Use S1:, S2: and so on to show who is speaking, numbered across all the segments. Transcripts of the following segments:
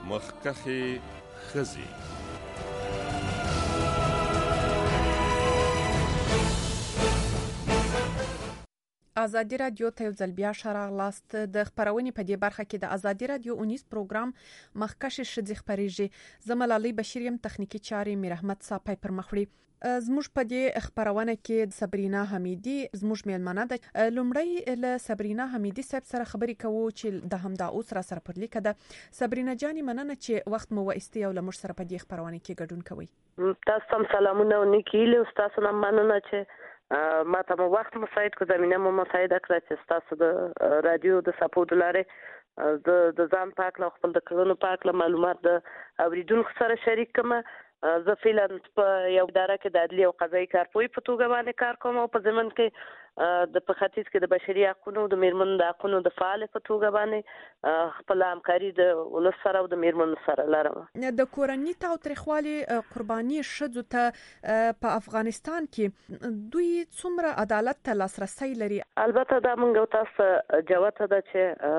S1: مخکخې ښځې.
S2: ازادي رادیو ته یو ځل بیا ښه راغلاست. د خپرونې په دې برخه کې د ازادي رادیو اونیز پروګرام مخکښې ښځې خپریږي. زه ملالۍ بشیر یم، تخنیکی چارې میر احمد صاحب پر مخ وړي. زموږ په دې خپرونه کې صبرینا حمیدي زموږ میلمنه ده. لومړی له صبرینا حمیدي صاحب سره خبرې کوو چې د همدا اوس را سره پر لیکه ده. صبرینا جاني، مننه چې وخت مو وایستی او له موږ سره په دې خپرونه کې ګډون کوئ.
S3: تاسو هم سلامونه او نیکی له تاسو نه مننه چې ما ته مو وخت مساعد کو، زمينه مو مساعد کړه چې تاسو د رادیو د سپورټ لاره د ځان پاک له خپل د کړنو پاک له معلومات د اوریدونکو سره شریک کړم. زه فعلا په یو اداره کې د عدلي او قضایي کارپوهۍ په توګه باندې کار کوم او په ضمن کې د ختیځ کې د بشري حقوقو د میرمنو د حقوقو د فعال په توګه باندې خپل همکاري د ولس سره او د میرمنو سره لرم.
S2: د کورنۍ تاوتریخوالي قرباني ښځو ته په افغانستان کې دوی څومره عدالت ته لاسرسي لري؟
S3: البته دا موږ تاسو جواب ده چې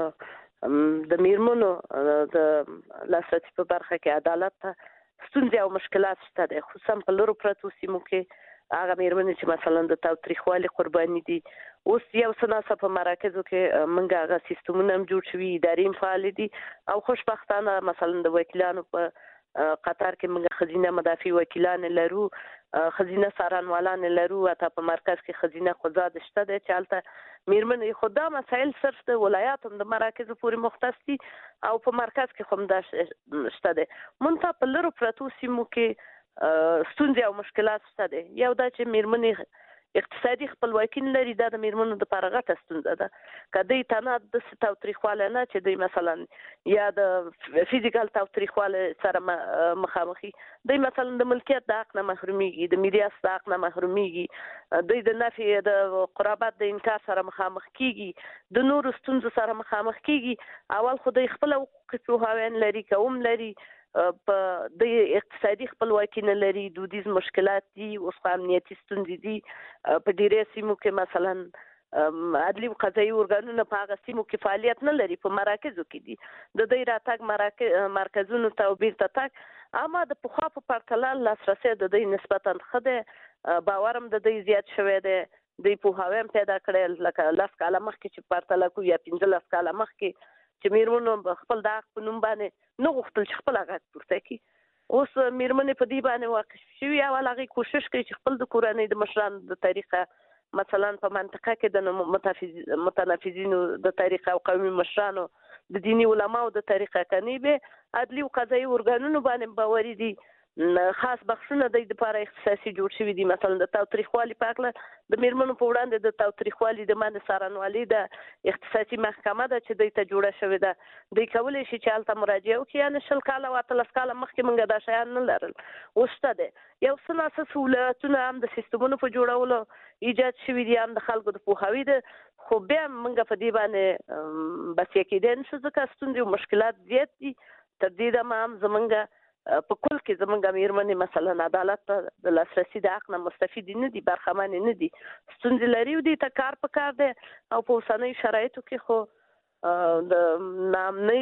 S3: د میرمنو د لاسرسي په برخه کې عدالت ته ستونزې او مشکلات شته دي، خصوصا په لورو پرتو سیمو کې هغه میرمنې چې مثلا د تاوتریخوالي قرباني دي. اوس یو څه ناڅه په مراکزو کې موږ هغه سیستمونه هم جوړ شوي، ادارې فعال دي او خوشبختانه مثلا د وکیلانو په قطر کې موږ خزینه مدافع وکیلان لرو، خزینه سارنوالان لرو، حتی په مرکز کې خزینه قضات شته دي چې هلته میرمنې خدا مسائل صرف د ولایاتو د مراکزو پورې مختص دي او په مرکز کې هم دا شته دي. منتها په لرو پرتو سیمو کې ستونزې او مشکلات شته دي. یو دا چې میرمنې اقتصادي خپلواکي لري، دا د میرمنو د پرغته ستونزه ده. کدی تنه د تاوتریخواله نه چې دوی مثلا یا د فزیکل تاوتریخواله سره مخامخي، دوی مثلا د ملکیت د حق نه محروميږي، د میراث د حق نه محروميږي، دوی د نفي د قرابت د انکار سره مخامخ کیږي، د نورو ستونزو سره مخامخ کیږي. اول خو دوی خپل حقوق پوهاوی لري، کوم لري، په د اقتصادي خپلواکي نه لري، دودیز مشکلات دي، اوس امنیتي ستونزې دي. په ډیری سیمو کې مثلا عدلي او قضایي ارګانونه په هغه سیمو کې فعالیت نه لري، په مراکزو کې دي. د دې راتګ مرکزونو ته او بیرته تګ اما د پخوا په پرتله لاسرسي د دې نسبتا ښه دی، باورم د دې زیات شوی دی. د پوهاوی پیدا کړل لکه 10 کاله مخکې چې پرتله کو یا 15 کاله مخکې چې میرمنو خپل د حق په نوم باندې نه غوښتل چې خپل غږ پورته کړي. اوس میرمنې په دې باندې واقف شوي او هغه کوشش کوي چې خپل د کورنۍ د مشرانو د طریقه مثلا په منطقه کې د متنفذینو د طریقه او قومي مشرانو د دینی علماو د طریقه کني به عدلي او قضایي ارګانونو باندې باوري دي. خاص بخښونه د لپاره اختصاصي جوړ شوی دي. مثلا د تاوتریخوالي په اړه د میرمنو په وړاندې د تاوتریخوالي د باندې سارنوالي د اختصاصي محکمه ده چې د ته جوړه شوې ده. د کولای شي چې الته مراجعه وکړي، یعنی 10 کاله او 13 کاله مخکې موږ دا شیان نه لرل. اوسته ده یو څه ناسه سہولتونه هم د سیستمونو په جوړولو ایجاد شوي دي، هم د خلکو د پوهاوی ده، خو بیا موږ په دې باندې بس یکیدل نشو ځکه ستونزې او مشکلات زیات دي. تر دې دمه هم زمونږ په کل کې زمونږ میرمنې مثلا عدالت ته د لاسرسي د حق نه مستفید نه دي، برخمن نه دي، ستونزې لري او دې ته کار پکار دی. او په اوسنۍ شرایطو کې خو د نامنۍ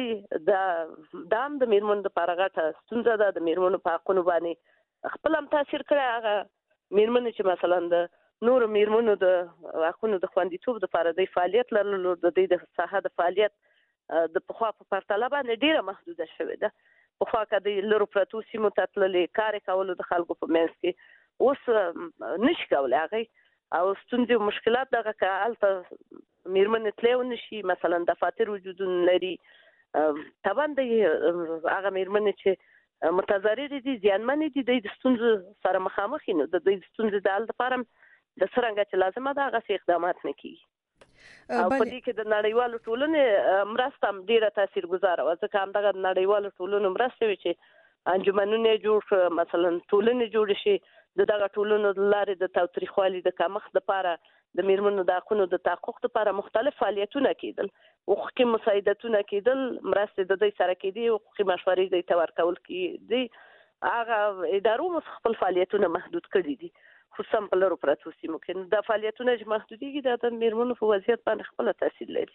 S3: د میرمنو د پرغته ستونزه ده. د میرمنو په حقونو باندې خپل هم تاثیر کړی. هغه میرمنې چې مثلا د نورو میرمنو د حقونو د خوندیتوب لپاره د فعالیت لرلو، د دې د ساحه د فعالیت د پخوا په پرتله باندې ډیره محدوده شوې ده. پخوا کدی لرو پرتو سیمو ته تللې کار کولو د خلکو په منځ کې اوس نشي کولای هغه او ستونزې او مشکلات دغه کالته میرمنې تلو نشي. مثلا دفاتر وجود لري، طبعا د هغه میرمنې چې متضرر دي، ځانمن دي، د ستونزو سره مخامخ نه، د ستونزې د حل لپاره د څرنګه چې لازمه ده هغه اقدامات نه کیږي. او په دې کې د نړیوالو ټولنې مرسته هم ډیره تاثیرګذاره وه، ځکه همدغه نړیوالو ټولنو مرسته وي چې انجمنونه جوړ مثلا ټولنې جوړ شي، دغه ټولنو د لارې د تاوتریخوالي د کمښت لپاره د میرمنو د حقونو د تحقق لپاره مختلف فعالیتونه کېدل، حقوقي مساعدتونه کېدل، مرستې د دوی سره کېدې، حقوقي مشورې دوی ته ورکول کېدې. هغه ادارو خپل فعالیتونه محدود کړي دي، خصوصا په لرو پرتو سیمو کې. دا فعالیتونه چې محدودېږي دا د میرمنو په وضعیت باندې خپل تاثیر لري.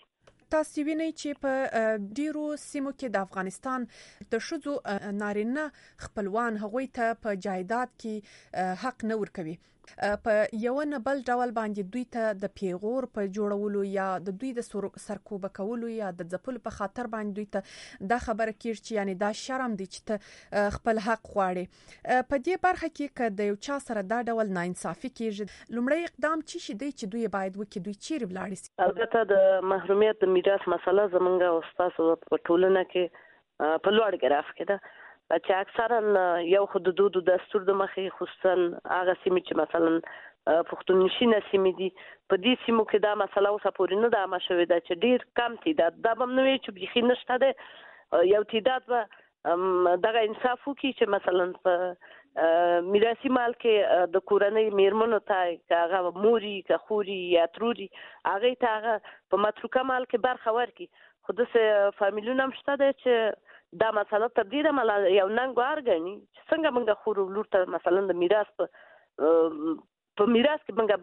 S2: تاسو وینئ چې په ډیرو سیمو کې د افغانستان د ښځو نارینه خپلوان هغوی ته په جایداد کې حق نه ورکوي په یو نه بل ډول باندې دوی ته د پیغور په جوړولو یا د دوی د سرکوب کولو یا د ځپلو په خاطر باندې دوی ته دا خبره کیږي چې یعنی دا شرم دی چې ته خپل حق غواړي. په دې برخه کې که د یو چا سره دا ډول ناانصافي کیږي لومړی اقدام چی شي دی چې دوی باید وکړي دوی چیرې ولاړ شي؟
S3: البته د محرومیت د میراث مسله زمونږ او تاسو په ټولنه کې په لوړ ګراف کې ده چې اکثرا یو حدود دستور د مخې خصوصا هغه سیمې چې مثلا پښتونشي سیمې دي په دې سیمو کې دا مسله اوسه پورې نه ده عامه شوې ده چې ډیر کم تعداد دا به نه وي چې بیخي نشته ده یو تعداد به دغه انصاف وکړي چې مثلا په میراثي مال کې د کورنۍ میرمنو ته که هغه موري که خوري یا تروري هغې ته هغه په متروکه مال کې برخه ورکړي. خو داسې فامیلونه هم شته دی چې دا مسله تر ډیره مله یو ننګوار ګڼي چې څنګه موږ خور ورور ته مثلا د میراث په میراث کې موږ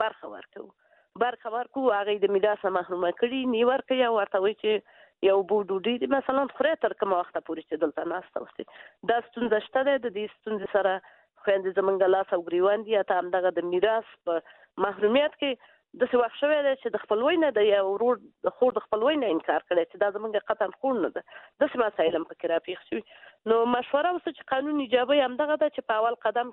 S3: برخه ورکو هغې د میراث محرومه کړي نی ورکوي او ورته وایي چې یو بو ډوډۍ مثلا خورئ تر کومه وخته پورې چې دلته ناسته اوسئ. دا ستونزه شته دی. د دې ستونزې سره خویندې زموږ لاس او ګریوان دي یا همدغه د میراث په محرومیت کې داسې وخت شوی دی چې د خپلوۍ نه د یو ورور د خور د خپلوۍ نه انکار کړی چې دا زموږ قطعا خور نه ده. داسې مسایل هم پکې راپېښ شوي. نو مشوره اوسه چې قانون ایجابي همدغه ده چې په اول قدم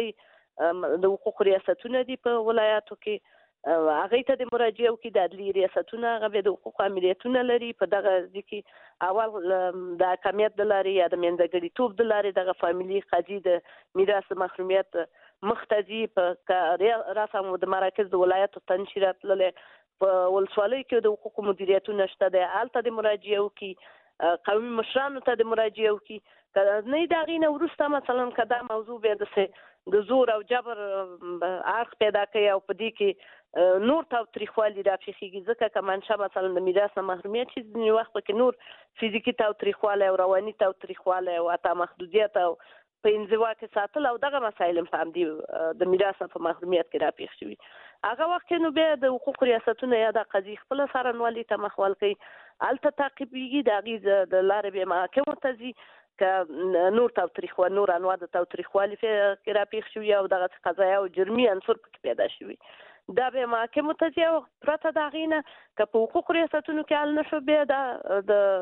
S3: کې د حقوقو ریاستونه دي په ولایاتو کې هغې ته د مراجعه وکړي. د عدلي ریاستونه هغه بیا د حقوقو امریتونه لري په دغه ځای کې اول د حکمیت د لارې یا د میندګړیتوب د لارې دغه فامیلي قاضي د میراث محرومیت مختزي په رسم د مراکز د ولایتو تنشیرات تللی په ولسوالیو کې د حقوقو مدیریتونه شته دی هلته د مراجعه وکړي قومي مشرانو ته د مراجعه وکړي که نه د هغې نه وروسته مثلا که دا موضوع بیا داسې د زور او جبر اړخ پیدا کوي او په دې کې نور تاوتریخوالي راپېښېږي ځکه که منشا مثلا د میراث نه محرومیت شي ځینې وخت پکې نور فزیکي تاوتریخوالی او رواني تاوتریخوالی او حتی محدودیت او په انزوا کې ساتل او دغه مسایل هم په همدې د میراث په محرومیت کې راپېښ شوي. هغه وخت کې نو بیا د حقوقو ریاستونه یا د قاضي خپله څارنوالي ته مخول کوي هلته تعقیبېږي د هغې د لارې بیا محاکمو ته ځي که نور نور انواع د تاوتریخوالي کې راپېښ شوي او دغه قضایي او جرمي عنصر پکې پیدا شوي دا بیا محاکمو ته ځي او پرته د هغې نه که په حقوقو ریاستونو کې حل نه شو بیا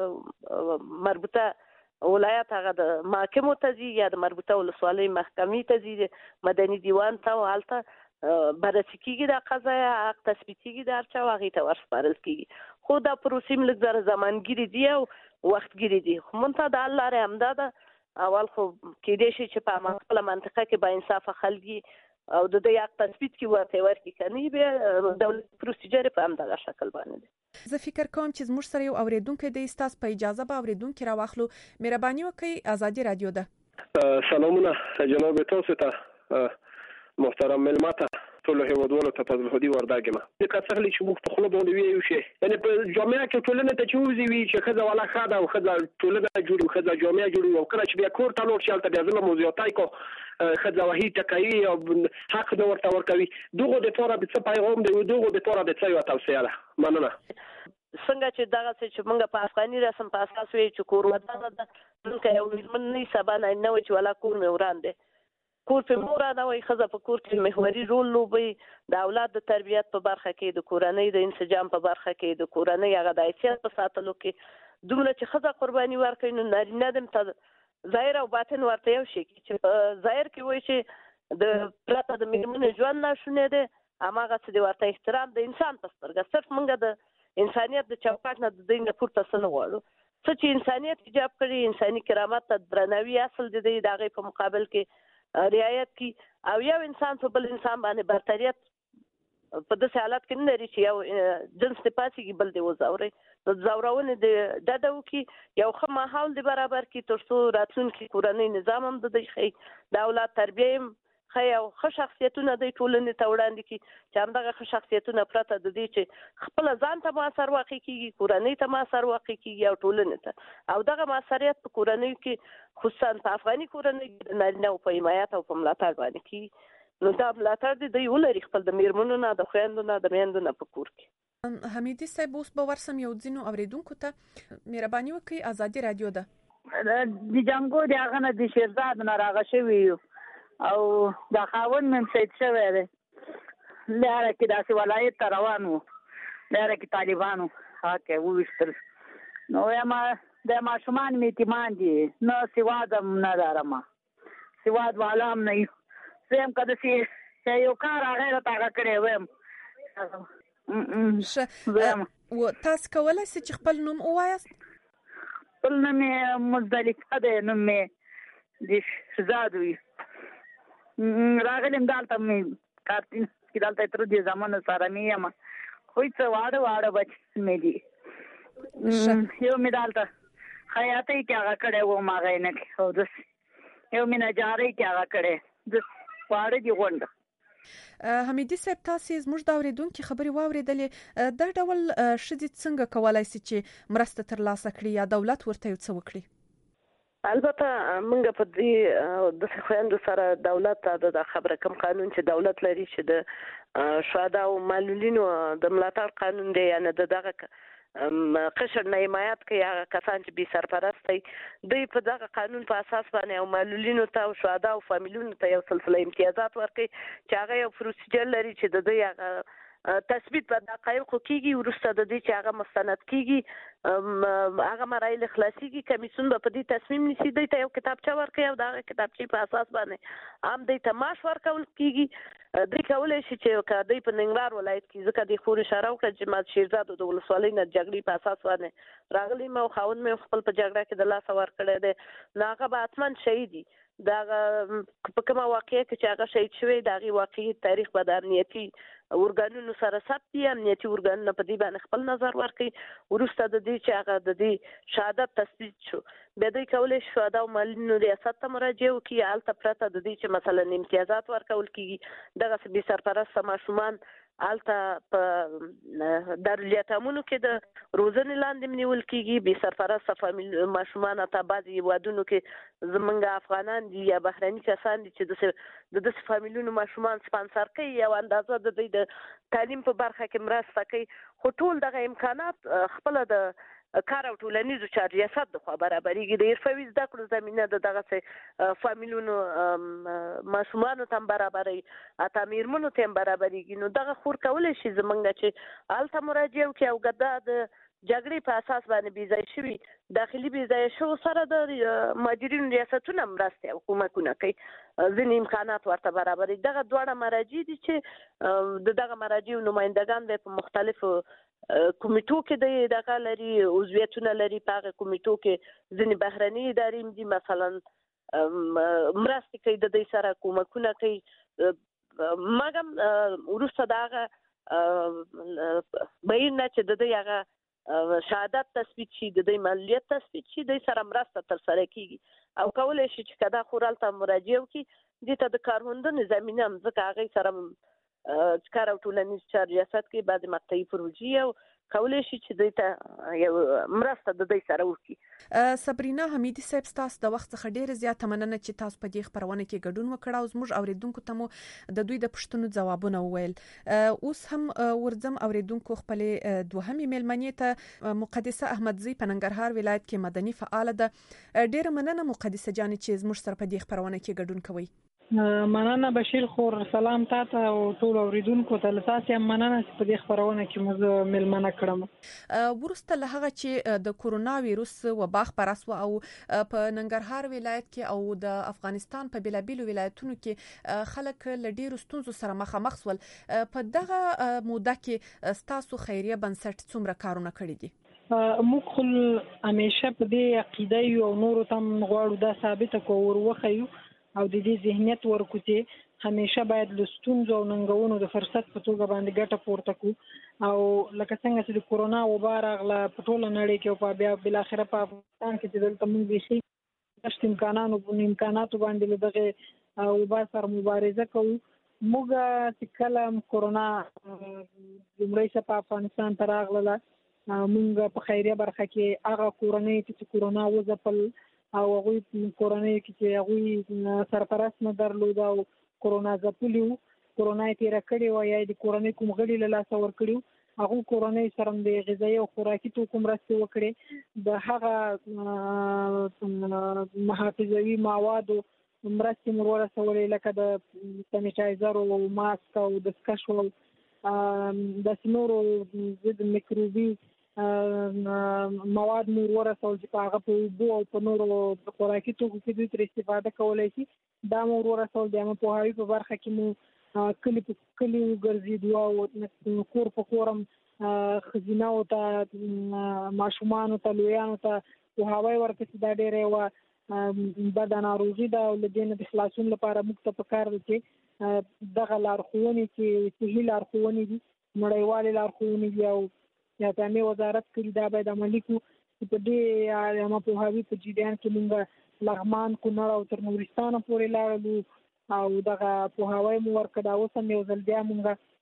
S3: د مربوطه ولایت هغه د محاکمو ته ځي یا د مربوطه ولسوالۍ محکمې ته ځي مدني دیوان ته او هلته بررسي کېږي دا قضایه حق تثبیت کېږي د هر چا او هغې ته ورسپارل کېږي. خو دا پروسې هم لږ ذره زمانګیرې دي او وختګیرې دي. خو منتها د حل لارې همدا ده اول خو کېدای شي چې په خپله منطقه کې باانصافه خلک او د دوی حق تثبیت کې ورته ورکړي که نه بیا دولتي پروسیجر په همدغه شکل باندې دی.
S2: زه فکر کوم چې زموږ سره یو اوریدونکی دی ستاسو په اجازه به اوریدونکي راواخلو. مهرباني وکړئ ازادي رادیو ده.
S4: سلامونه جناب تاسو ته محترم ملماته ټول هیوادوالو ته فضل هدي ورداګم د کڅغلی چې موږ په خپل باندې ویو شي یعنی په جامعه کې ټولنه ته چوزي وی چې خزه ولا خاده او خزه ټولنه جوړي خزه جامعه جوړي او کله چې بیا کور ته لور شالته بیا زما موضوعاتای کو خزه وهي تکایي او حق د ورته ورکوي دغه د تور به څه پیغام دی دغه د تور به څه یو توصیه ده مننه.
S3: څنګه چې دغه چې موږ په افغاني رسم په اساس وی چې کور ودانه ده دلته یو مېرمن نه سبا نه چې ولا کور مې وړاندې کور په مور نه وي خزه په کور کې محوري رول لوبي د اولاد د تربيت په برخه کې د کورنۍ د انسجام په برخه کې د کورنۍ هغه د حیثیت په ساتلو کې دومره چې خزه قرباني ورکړي نو نارینه دم ته ظاهر او باطن ورته یو شي چې په ظاهر کې وایي چې د پرته د میرمنې ژوند ناشونه ده هماغه څه د ورته احترام د انسان په سترګه صرف موږ د انسانيت د چوکاټ نه د دې نه پورته سن غواړو څه چې انسانيت ایجاب کړي انساني کرامت ته درناوی اصل د دې دغه په مقابل کې رعایت کی او یو انسان په بل انسان باندې برتریت په داسې حالت کې نه لري چې یو جنس نه پاتېږي بل دی وزوري د زورونې د ډډو کې یو ښه ماحول دی برابر کې تر څو راتلونکي کورنۍ نظام هم د دې خي د اولاد تربیه خي او ښه شخصیتونه د ټولنې ته وړاندې کی چې همدغه ښه شخصیتونه پرته د دې چې خپل ځان ته موثر واقع کیږي کورنۍ ته موثر واقع کیږي او ټولنې ته او دغه موثریت په کورنۍ کې خصوصا په افغاني کورنۍ کې نارینه او په حمایت او په ملاتړ باندې کی نو دا ملاتړ دی ولري خپل د میرمنو نه د خویندو نه د میندو نه په کور کې
S2: حمیدي صاحب اوس به ورسم یو ځینو اوریدونکو ته مهرباني وکړئ ازادي رادیو ده
S5: د جنگو د هغه نه د شیرزاد نه راغه شوی او د خاون من سید شوی دی لاره کې داسې ولایت ته روان وو لاره کې طالبانو هکه وویشتل نو ما د ماشومان مې یتیمان دي نه سواد هم نه لرم سواد والا هم نه زم که داسې یو کار هغه راته هغه کړی ویم
S2: تاسو کولی شئ چې خپل نوم ووایاست
S5: خپل نوم یې مزدلفه دی نوم مې د شهزاد وي راغلم دلته مې کارتین کې دلته تر دې زمانه سره مې یم خو څه واړه بچ مې دي یو مې دلته خیاطۍ کې هغه کړی وم هغه یې نه کړی او داسې یو مې نجارۍ کې هغه کړی د واړه دي غونډه
S2: حمیدي صاحب تاسو زموږ د اوریدونکو خبرې واوریدلې دا ډول ښځې څنګه کولای شي چې مرسته ترلاسه کړي یا دولت ورته څه وکړي
S3: البته موږ په دې د خويندو سره دولت د خبره کم قانون چې دولت لري چې د شهدا او معلولینو د ملاتړ قانون دی یعنی دغه قشر نه حمایت کوي هغه کسان چې بي سرپرستی دوی په دغه قانون په اساس باندې او معلولینو ته او شهدا او فامیلونو ته یو سلسله امتیازات ورکوي چې هغه یو پروسیجر لري چې د دوی هغه تثبیت په دقایقو کېږي وروسته د دې چې هغه مستند کېږي هغه مراحل خلاصيږي کمیسیون به په دې تصمیم نیسي دوی ته یو کتابچه ورکوي او دغه کتابچې په اساس باندې هم دوی ته معاش ورکول کېږي دوی کولی شي چې که دوی په ننګرهار ولایت کې ځکه دوی خو اشاره وکړه چې ما شیرزاد د ولسوالۍ نه جګړې په اساس باندې راغلی مې او خاوند مې خپل په جګړه کې د لاسه ورکړی دی نو هغه به حتما شهید وي دغه په کومه واقعه کې چې هغه شهید شوی د هغې واقعي تاریخ به د امنیتي ارګانونو سره ثبت دي امنیتي ارګانونه په دې باندې خپل نظر ورکوي وروسته د دې چې هغه د دې شهادت تثبیت شو بیا دوی کولی شي شهدا او معلولینو ریاست ته مراجعه وکړي هلته پرته د دې چې مثلا امتیازات ورکول کېږي دغسې بې سرپرسته ماشومان هلته په دارالیتامونو کې د روزنې لاندې نیول کېږي بې سرپرسته ماشومان ته بعضې هېوادونو کې زموږ افغانان دي یا بهرني کسان دي چې د داسې فامیلونو ماشومان سپانسر کوي یو اندازه د دوی د تعلیم په برخه کې مرسته کوي خو ټول دغه امکانات خپله د کار او ټولنیزو چارو ریاست د خوا برابرېږي د حرفوي زده کړو زمینه د دغسې فامیلونو ماشومانو ته هم برابروي حتی میرمنو ته هم برابرېږي نو دغه خور کولی شي زموږ چې هلته مراجعه وکړي او که دا د جګړې په اساس باندې بې ځای شوي داخلي بې ځای شو سره د مهاجرینو ریاستونه مرستې او کومکونه کوي ځینې امکانات ورته برابروي دغه دواړه مراجع دي چې د دغه مراجعو نمایندګان به په مختلفو کمیټو کې دغه لري عضویتونه لري په هغه کمیټو کې ځینې بهرني ادارې هم دي مثلا مرستې کوي د دوی سره کومکونه کوي مګم وروسته د هغه بهیر نه چې د دوی هغه شهادت تثبیت شي د دوی معلولیت تثبیت شي دوی سره مرسته ترسره کېږي او کولی شي چې که دا خور هلته مراجعه وکړي دې ته د کارموندنې زمینه هم ځکه هغې سره کار او ټولنیز چارو ریاست کې بعضې مقطعي پروژې او کولی شي چې دوی ته یو مرسته د دوی سره وکړي
S2: صبرینا حمیدي صاحب ستاسو د وخت څخه ډېره زیاته مننه چې تاسو په دې خپرونه کې ګډون وکړ او زموږ اوریدونکو ته مو د دوی د پوښتنو ځوابونه وویل اوس هم ورځم اوریدونکو خپلې دوهمې مېلمنې ته مقدسه احمدزي په ننګرهار ولایت کې مدني فعاله ده ډېره مننه مقدسه جانې چې زموږ سره په دې خپرونه کې ګډون کوئ
S6: مننه بشیر خور سلام تاسو او ټول اوریدونکو ته لاسه مننه چې په دې خبرونه کې موږ ملمنه کړم
S2: ورسته له هغه چې د کورونا وایروس وبا خپره شو او په ننګرهار ولایت کې او د افغانستان په بیلابیلو ولایتونو کې خلک له ډیرو ستونزو سره مخامخ شول په دغه موده کې ستاسو خیریه بنسټ څومره کارونه کړی دي
S6: موږ خل همیشه په دې عقیده یو نور تم غواړو دا ثابت کوو وخیو او د دې ذهنیت ورکو چې همیشه باید له ستونزو او ننګونو د فرصت په توګه باندې ګټه پورته کړو او لکه څنګه چې د کورونا وبا راغله په ټوله نړۍ کې او په بیا بل اخره په افغانستان کې چې دلته موږ به امکاناتو باندې له دغه وبا سره مبارزه کوو موږ چې کله کورونا لومړی څه په افغانستان ته راغله موږ په خیریه برخه کې هغه کورنۍ چې کورونا وځپل او هغوی کورنۍ کې چې هغوی سرپرست نه درلود او کورونا ځپلي وو کورونا یې تېره کړې وه یا د کورنۍ کوم غړي له لاسه ورکړي هغه کورنۍ سره د غذایي او خوراکي توکو مرستې وکړي، د هغه محافظوي موادو مرستې مو ورسولې لکه د سانیټایزر او ماسک او دستکش او داسې نورو ضد میکروبي مواد مو ورسول چې هغه په اوبو او په نورو خوراکي توکو کې دوی ترې استفاده کولی شي. دا مو ورسول. د عامه پوهاوي په برخه کې مو کلي په کلي وګرځېدو او کور په کور هم ښځینهو ته ماشومانو ته لویانو ته پوهاوی ورکړي چې دا ډېره یوه بده ناروغي ده او له دې نه د خلاصون لپاره موږ ته پکار ده چې دغه لارښوونې چې صحي لارښوونې دي، نړیوالې لارښوونې دي او جامع وزارت کړي، دا باید عملي کړو. په دې عامه پوهاوي په جریان کې موږ لغمان، کونړ او تر نورستانه پورې لاړلو او دغه پوهاوی مو ورکړ. دا اوس هم یو ځل بیا موږ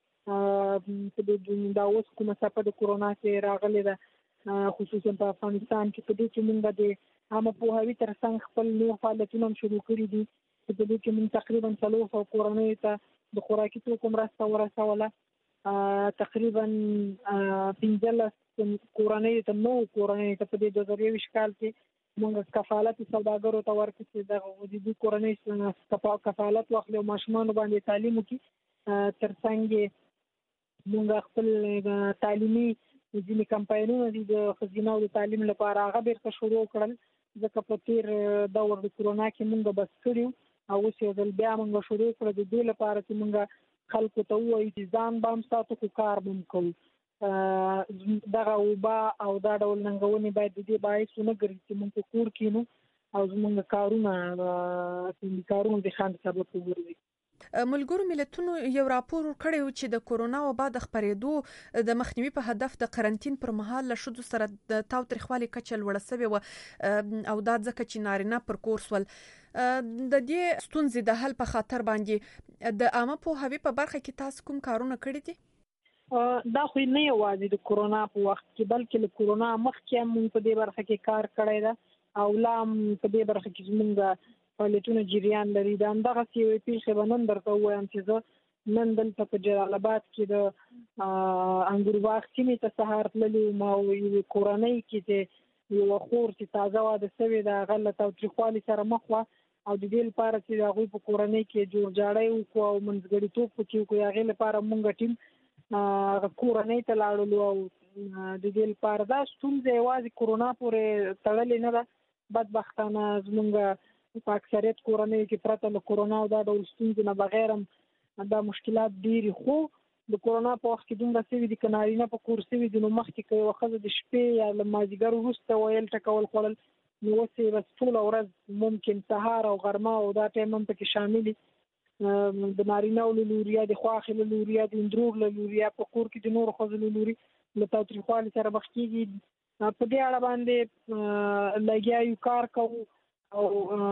S6: دا اوس کومه څپه د کورونا چې راغلې ده خصوصا په افغانستان کې، په دې کې موږ د عامه پوهاوي تر څنګ خپل نور فعالیتونه هم شروع کړي دي. په دې کې موږ تقریبا 400 کورنیو ته د خوراکي توکو مرسته ورسوله. تقریبا 15 کورنیو ته نو کورنیو ته په دې 2020 کال کې موږ کفالت سوداګرو ته ورکړو چې د دې کورنۍ کفالت واخلي او ماشومانو باندې تعلیم وکړي. تر څنګ موږ خپل تعلیمي ځینې کمپاینونه دي د ښځینهو د تعلیم لپاره هغه بیرته شروع کړل، ځکه په تېر دور د کورونا کې موږ بس کړي او اوس یو ځل بیا موږ شروع کړو د دې لپاره چې موږ خلکو ته ووایو چې ځان به هم ساتو خو کار به هم کوو. دغه وبا او دا ډول ننګونې باید د دې باعث ونه ګرځي چې موږ په کور کښېنو او زموږ کارونه د خنډ سبب وګرځي.
S2: ملګرو ملتونو یو راپور ورکړی و چې د کورونا وبا د خپرېدو د مخنیوي په هدف د قرنټین پر مهال له ښځو سره د تاوتریخوالي کچه لوړه شوې وه او دا ځکه چې نارینه پر کور سول. د دې ستونزې د حل په خاطر باندې د عامه پوهاوي په برخه کې تاسو کوم کارونه کړي دي؟
S6: دا خو نه یوازې د کورونا په وخت کې بلکې له کورونا مخکې هم موږ په دې برخه کې کار کړی ده او لا هم په دې برخه کې زموږ فعالیتونه جریان لري. د همدغسې یوې پیښې به نن درته ووایم چې زه نن دلته په جلال آباد کې د انګورباغ سیمې ته سهار تللې وم او یوې کورنۍ کې چې یوه خور چې تازه واده شوې ده هغه له تاوتریخوالي سره مخ وه او د دې لپاره چې د هغوی په کورنۍ کې جوړجاړی وکړو او منځګړیتوب پکې وکړو، هغې لپاره مونږ ټیم کورنۍ ته لاړلو او د دې لپاره دا ستونزه یوازې کورونا پورې تړلې نه ده. بدبختانه زمونږ په اکثریت کورنیو کې پرته له کورونا او دا ډول ستونزې نه بغیر هم دا مشکلات ډېرې، خو د کورونا په وخت کې دومره شوي دي که نارینه په کور شوي دي نو مخکې که یوه ښځه د شپې یا له مازدیګر وروسته ویل ټکول خوړل نو اوس یې بس ټوله ورځ ممکن سهار او غرمه او دا ټایم هم پکې شامل دي. د نارینهو له لوري یا د خواښې له لوري یا د اندرور له لوري یا په کور کې د نورو ښځو له لوري له تاوتریخوالي سره مخ کېږي. په دې اړه باندې لګیا یو کار کوو او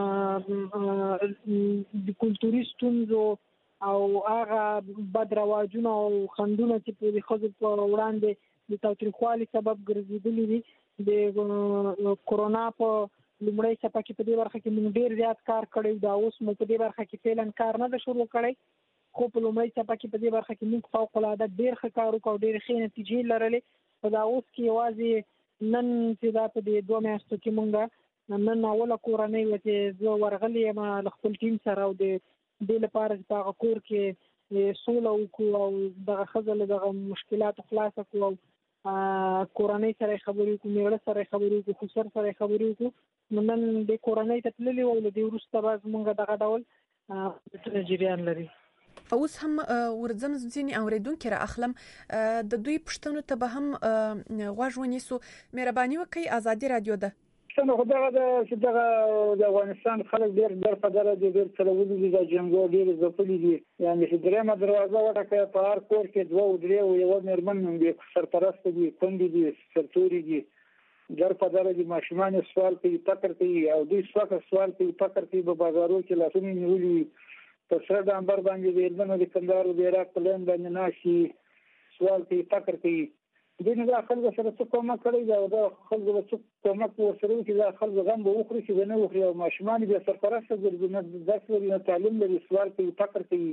S6: د کلتوري ستونزو او هغه بد رواجونه او خنډونه چې په ښځو په وړاندې د تاوتریخوالي سبب ګرځېدلي دي د کورونا په لومړۍ څپه کې په دې برخه کې موږ ډېر زیات کار کړی. دا اوس مو په دې برخه کې فعلا کار نه ده شروع کړی، خو په لومړۍ څپه کې په دې برخه کې موږ فوق العاده ډېر ښه کار وکړو او ډېرې ښې نتیجې لرلې. په دا اوس کې یوازې نن چې دا په دې 2 میاشتو کې موږ نن اوله کورنۍ وه چې زه ورغلی یم له خپل ټیم سره او د دې لپاره چې په هغه کور کې سوله وکړو او دغه ښځه له دغه مشکلاتو خلاصه کړو او کورنۍ سره یې خبرې وکړو، میړه سره یې خبرې وکړو، خسر سره یې خبرې وکړو. نو نن دې کورنۍ ته تللي وو او له دې وروسته به زموږ دغه ډول جریان لري.
S2: اوس هم ورځم ځینې اوریدونکي را اخلم د دوی پوښتنو ته به هم غوږ ونیسو. مهرباني وکړئ، ازادي رادیو ده.
S7: نو خدای چې دغه د افغانستان خلک ډېر درپدره دي، ډېر څلوري دي، د جنګو ډېر ځپلي دي. یعنې چې درېیمه دروازه وټکه په هر کور کې 2 او 3 او یوه مېرمن دي، سرپرسته دي، کونډې دي، سرتوري دي، درپدره دي. ماشومان سوال کوي، فکر کوي او دوی سوال کوي، فکر کوي. په بازارو کې لاسونه نیولي وي، په سره ډامبر باندې د هلمند د کندهار د عراق په لین باندې ناشي سوال کوي، فکر کوي. دوی نه دا خلکو سره څه کومک کړی دی او دا خلکو به څه کومک ورسره وکړي، دا خلکو غم به وخوري چې به نه وخوري او ماشومان بیا سرپرسته ګرځي، نه درس لري نه تعلیم لري، سوال کوي، فکر کوي.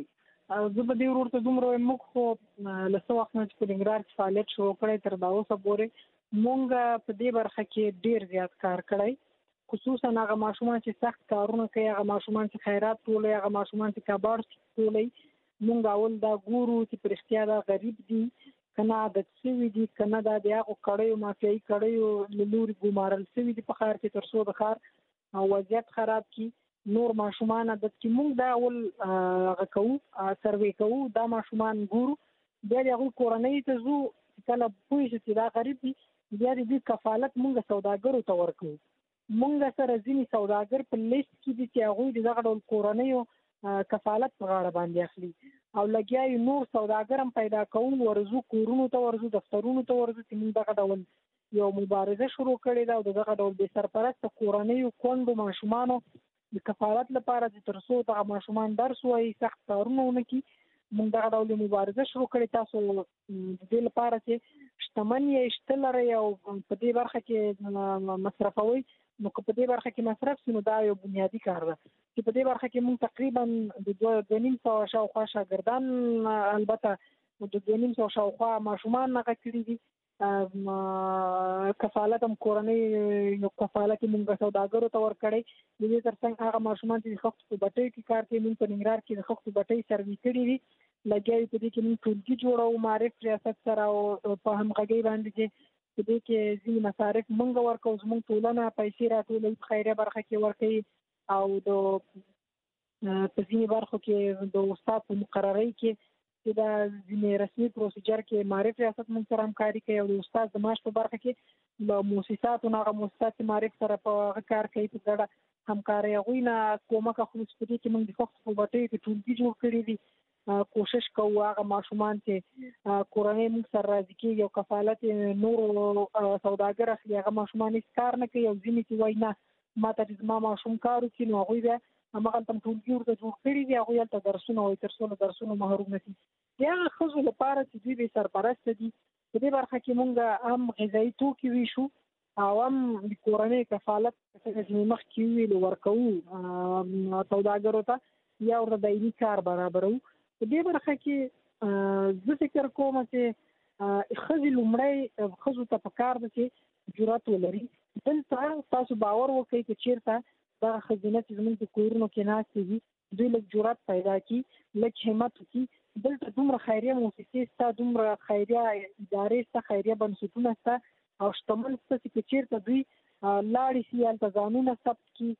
S6: زه به دې ورور ته دومره وایم، موږ خو له څه وخت نه چې په ننګرهار کې فعالیت شروع کړی تر دا اوسه پورې موږ په دې برخه کې ډېر زیات کار کړی، خصوصا هغه ماشومان چې سخت کارونه کوي، هغه ماشومان چې خیرات ټولوي، هغه ماشومان چې کباړ ټولوي. موږ اول دا ګورو چې په رښتیا دا غریب دي که نه عادت شوي دي، که نه دا د هغو کړیو مافیایي کړیو له لورې ګمارل شوي دي په ښار کې تر څو د ښار وضعیت خراب کړي. نور ماشومان عادت کې موږ دا اول هغه کوو، سروې کوو، دا ماشومان ګورو، بیا د هغوی کورنۍ ته ځو، کله پوه شو چې دا غریب دي بیا د دوی کفالت موږ سوداګرو ته ورکوو. موږ سره ځینې سوداګر په لیست کې دي چې هغوی د دغه ډول کورنیو کفالت په غاړه باندې اخلي، او لګیا یو نور سوداګر هم پیدا کوو، ورځو کورونو ته ورځو، دفترونو ته ورځو چې موږ دغه ډول یو مبارزه شروع کړې ده او د دغه ډول بې سرپرسته کورنیو کونډو ماشومانو د کفالت لپاره چې تر څو دغه ماشومان درس وایي، سخت کارونه ونه کړي، موږ دغه ډول مبارزه شروع کړې. تاسو د دې لپاره چې شتمن یې، شته لرئ او په دې برخه کې مصرفوئ، نو که په دې برخه کې مصرف شي نو دا یو بنیادي کار ده چې په دې برخه کې موږ تقریبا د 2,500 شاوخوا شاګردان، البته د 2,500 شاوخوا ماشومان هغه کړي دي. کفالت هم کورنۍ یو کفالت موږ سوداګرو ته ورکړی. د دې ترڅنګ هغه ماشومان چې د خښتو په بټیو کې کار کوي، موږ په ننګرهار کې د خښتو بټۍ سروې کړي دي، لګیا یو په دې کې موږ ټولګي جوړوو معرف ریاست سره او په همغږۍ باندې چې په دې کې ځینې مصارف موږ ورکوو، زموږ ټولنه پیسې راټولوي، په خیریه برخه کې ورکوي، او په ځینې برخو کې د استاد په مقررۍ کې چې دا ځینې رسمي پروسیجر کې معرف ریاست موږ سره همکاري کوي، او د استاد د معاش په برخه کې له مؤسساتو نه هغه مؤسسات چې معرف سره په هغه کار کوي په ګډه همکاري هغوی نه کومک اخلو. په دې کې موږ د خښتو په بټیو کې ټولګي جوړ کړي دي. کوشش کوو هغه ماشومان چې کورنۍ موږ سره راضي کېږي او کفالت نورو سوداګر اخلي، هغه ماشومان هېڅ کار نه کوي، او ځینې چې وایي نه ما ته زما ماشوم کار وکړي، نو هغوی بیا همغلته ټولګي ورته جوړ کړي دي، هغوی هلته درسونه وایي تر څو له درسونو محروم نه شي. د هغه ښځو لپاره چې دوی بې سرپرسته دي، په دې برخه کې موږ هم غذایي توکي ویشو او هم د کورنۍ کفالت چې مخکې وویلو ورکوو سوداګرو ته، یا ورته دایمي کار برابروو. په دې برخه کې زه فکر کوم چې ښځې لومړی ښځو ته پکار ده چې جرأت ولري. دلته تاسو باور وکړئ چې چېرته دغه ښځینه چې زموږ په کورونو کې ناستې دي، دوی لږ جرأت پیدا کړي، لږ همت وکړي. دلته دومره خیریه مؤسسې شته، دومره خیریه ادارې شته، خیریه بنسټونه شته او شتمن شته چې چېرته دوی لاړې شي، هلته ځانونه ثبت کړي.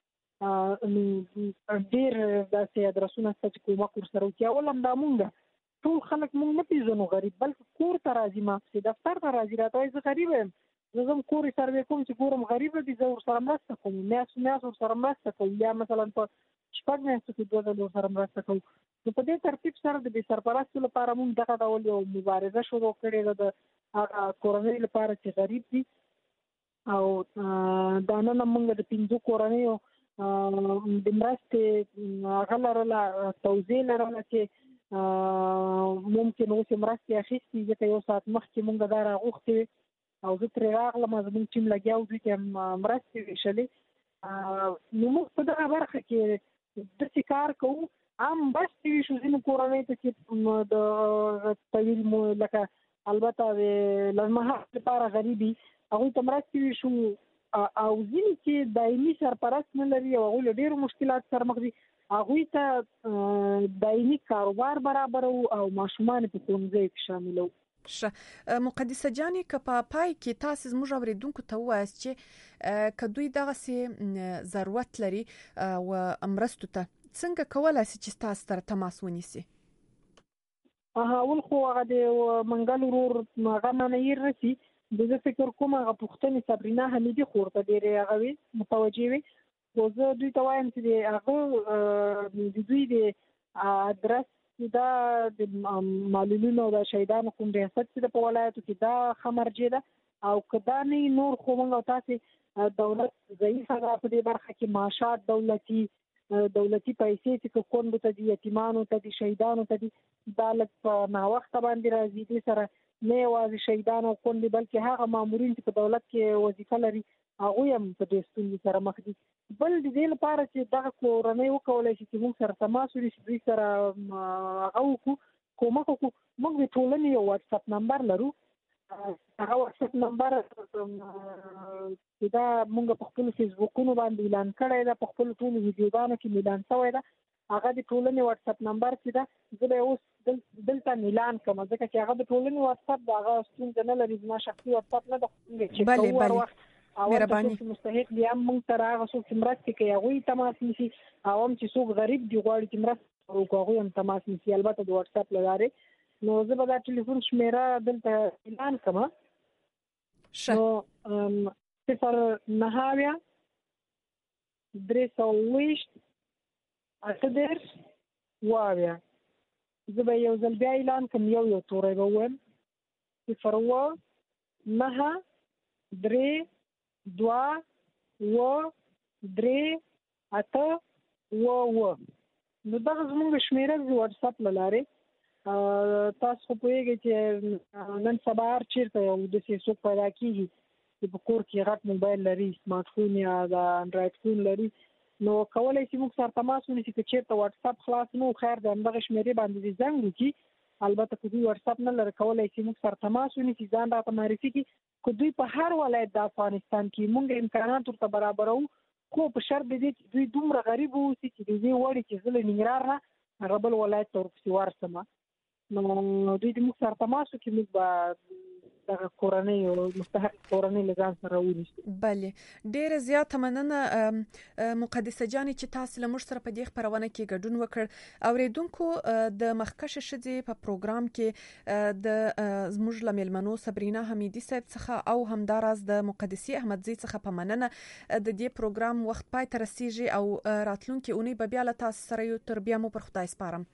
S6: ډېر داسې ادرسونه شته چې کومک ورسره وکړي. اول همدا موږ ټول خلک موږ نه پېژنو غریب، بلکې کور ته راځي، ماپسې دفتر ته راځي، راته وایي زه غریبه یم، زه ځم کور یې سروې کوم چې ګورم غریبه دي، زه ورسره مرسته کوم، میاشت ورسره مرسته کوم، یا مثلا په 6 میاشتو کې 2 ځله ورسره مرسته کوم. نو په دې ترتیب سره د بې سرپرستو لپاره موږ دغه ډول یو مبارزه شروع کړې ده د هغه کورنۍ لپاره چې غریب دي. او دا نن موږ د 5 کورنیو د مرستې هغه لرله، توضیح لرله چې ممکن اوس یې مرستې اخیستې، ځکه یو ساعت مخکې موږ دا راغوښتې وې او زه ترې راغلم، زموږ ټیم لګیا و، دوی ته مرستې ویشلې. نو موږ په دغه برخه کې داسې کار کوو، هم مرستې ویشو ځینې کورنۍ ته چې د طویل لکه البته د لنډمهاله لپاره غریبي، هغوی ته مرستې ویشو، او ځینې چې دایمي سرپرست نه لري او هغوی له ډېرو مشکلات سره مخ دي، هغوی ته دایمي کاروبار برابرو او ماشومان په ښوونځیو کې شاملوو.
S2: مقدسه جانې، که په پای کې تاسو زموږ اوریدونکو ته ووایاست چې که دوی دغسې ضرورت لري او مرستو ته، څنګه کولی شي چې تاسو سره تماس ونیسي؟
S6: اول خو هغه د منګل ورور هغه منیر رسي، زه فکر کوم هغه پوښتنې صبرینا حمیدي خور ته ډېرې هغه وي متوجه وي، خو زه دوی ته وایم چې د هغه د دوی د ادرس دا د معلولینو او د شهیدانو کوم ریاست چې په ولایتو کې دا ښه مرجع ده، او که دا نه وي نور خو موږ او تاسې دولت ضعیفه ده په دې برخه کې، معاشات دولتي پیسې چې کونډو ته دي، یتیمانو ته دي، شهیدانو ته دي، دا لږ په ناوخته باندې راځي. دې سره نه یوازې شهیدان او کونډې بلکې هغه مامورین چې په دولت کې وظیفه لري هغوی هم په دې ستونزې سره مخ دي. بل د دې لپاره چې دغه کورنۍ وکولای شي چې موږ سره تماس ونیسي، دوی سره هغه وکړو، کومک وکړو. موږ د ټولنې یو واتساپ نمبر لرو. هغه واتساپ نمبر چې دا موږ په خپل فیسبوکونو باندې اعلان کړی ده، په خپل ټولو ویډیوګانو کې اعلان شوی ده. هغه د ټولنې واتساپ نمبر چې ده زه به اوس دلته اعلان کوم، ځکه چې هغه د ټولنې واتساپ د هغه ستونزه نه لري. زما شخصي واتساپ نه ده چې
S2: بله
S6: مهرباني مستحق دي هم موږ سره هغه څوک چې مرستې کوي هغوی تماس نیسي، او هم چې څوک غریب دي غواړي چې مرسته وکړي هغوی هم تماس نیسي، البته د واتساپ له لارې. نو زه به دا ټلیفون شمیره دلته اعلان کوم. نو 0 320 8 واویا. زه به یو ځل بیا اعلان کوم، یو توری به ووایم: 0 9 3 2 3 8 نو دغه زموږ شمیره د واتساپ له لارې. تاسو خو پوهېږئ چې نن سبا هر چېرته یو داسې څوک پیدا کېږي چې په کور کې غټ موبایل لري، سمارټ فون یا د انډرایډ فون لري، نو کولی شي موږ سره تماس ونیسي. که چېرته واتساپ خلاص نه و، خیر د همدغه شمېرې باندې زنګ وکړي. البته که دوی واتساپ نه لري کولی شي موږ سره تماس ونیسي، ځان راته معرفي کړي. که دوی په هر ولایت د افغانستان کې موږ امکانات ورته برابرو، خو په شرط د دې چې دوی دومره غریب واوسي چې د دې وړ چې زه له ننګرهار نه هغه بل ولایت ته ورپسې ورسم. نو دوی د موږ سره تماس وکړي، موږ به دغه کورنۍ او مستحق کورنۍ له ځان سره ونیسو.
S2: بله، ډیره زیاته مننه مقدسه جانې چې تاسو له موږ سره په دې خپرونه کې ګډون وکړ. اوریدونکو، د مخکښې ښځې په پروګرام کې د زموږ له میلمنو صبرینا حمیدي صاحب څخه او همداراز د مقدسي احمدزي څخه په مننه د دې پروګرام وخت پای ته رسیږي او راتلونکي اونۍ به بیا له تاسو سره یو. تر بیا مو پر خدای سپارم.